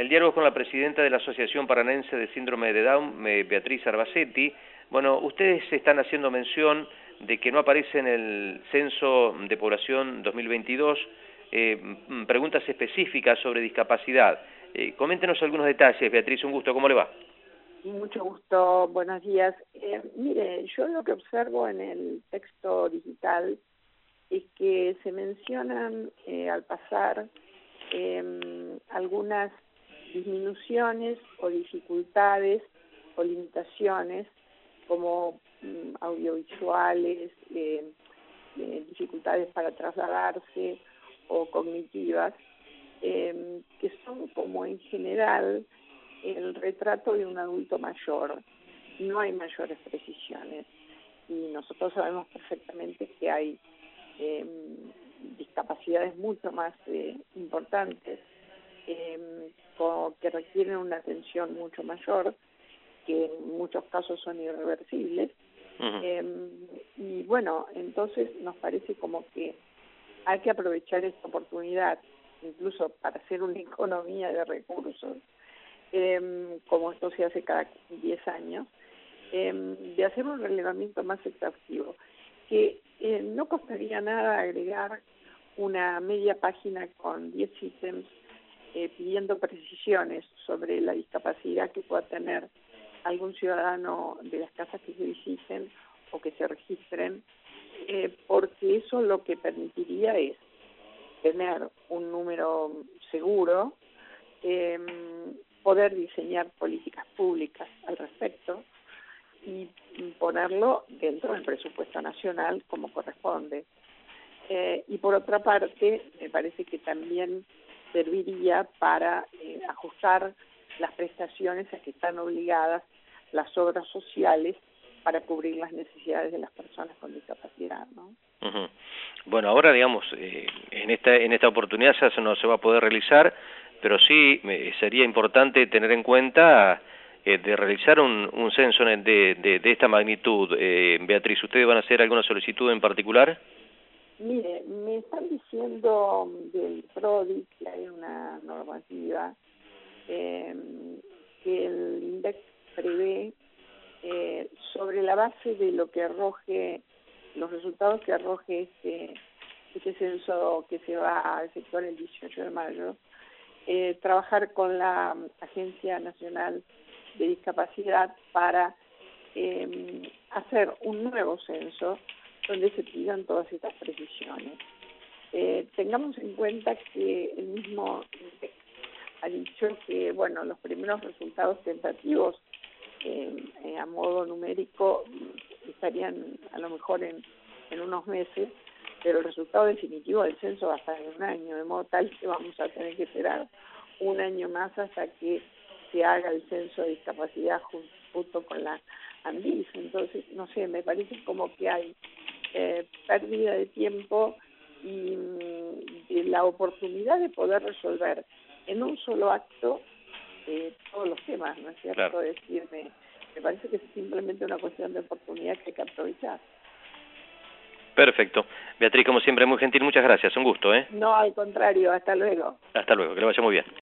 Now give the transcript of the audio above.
el diálogo con la presidenta de la Asociación Paranaense de Síndrome de Down, Beatriz Arbacetti. Bueno, ustedes están haciendo mención de que no aparece en el Censo de Población 2022 preguntas específicas sobre discapacidad. Coméntenos algunos detalles, Beatriz, un gusto, ¿cómo le va? Mucho gusto, buenos días. Mire, yo lo que observo en el texto digital es que se mencionan al pasar algunas disminuciones o dificultades o limitaciones como audiovisuales, dificultades para trasladarse o cognitivas, que son como en general el retrato de un adulto mayor. No hay mayores precisiones y nosotros sabemos perfectamente que hay discapacidades mucho más importantes que requieren una atención mucho mayor, que en muchos casos son irreversibles. Y bueno, entonces nos parece como que hay que aprovechar esta oportunidad, incluso para hacer una economía de recursos, como esto se hace cada 10 años, de hacer un relevamiento más exhaustivo, que no costaría nada agregar una media página con 10 ítems pidiendo precisiones sobre la discapacidad que pueda tener algún ciudadano de las casas que se visiten o que se registren, porque eso lo que permitiría es tener un número seguro, poder diseñar políticas públicas al respecto y ponerlo dentro del presupuesto nacional como corresponde. Y por otra parte, me parece que también serviría para ajustar las prestaciones a que están obligadas las obras sociales para cubrir las necesidades de las personas con discapacidad, ¿no? Bueno, ahora digamos, en esta oportunidad ya no se va a poder realizar, pero sí sería importante tener en cuenta de realizar un censo de esta magnitud. Beatriz, ¿ustedes van a hacer alguna solicitud en particular? Mire, me están diciendo del PRODI que hay una normativa que el INDEC prevé sobre la base de lo que arroje, los resultados que arroje este censo que se va a efectuar el 18 de mayo, trabajar con la Agencia Nacional de Discapacidad para hacer un nuevo censo donde se pidan todas estas precisiones. Tengamos en cuenta que el mismo ha dicho que, bueno, los primeros resultados tentativos a modo numérico estarían a lo mejor en unos meses, pero el resultado definitivo del censo va a estar en un año, de modo tal que vamos a tener que esperar un año más hasta que se haga el censo de discapacidad junto con la ANDIS. Entonces, no sé, me parece como que hay pérdida de tiempo y de la oportunidad de poder resolver en un solo acto todos los temas, ¿no es cierto? Claro. Decirme, me parece que es simplemente una cuestión de oportunidad que hay que aprovechar. Perfecto. Beatriz, como siempre, muy gentil, muchas gracias, un gusto, ¿eh? No, al contrario, hasta luego. Hasta luego, que le vaya muy bien.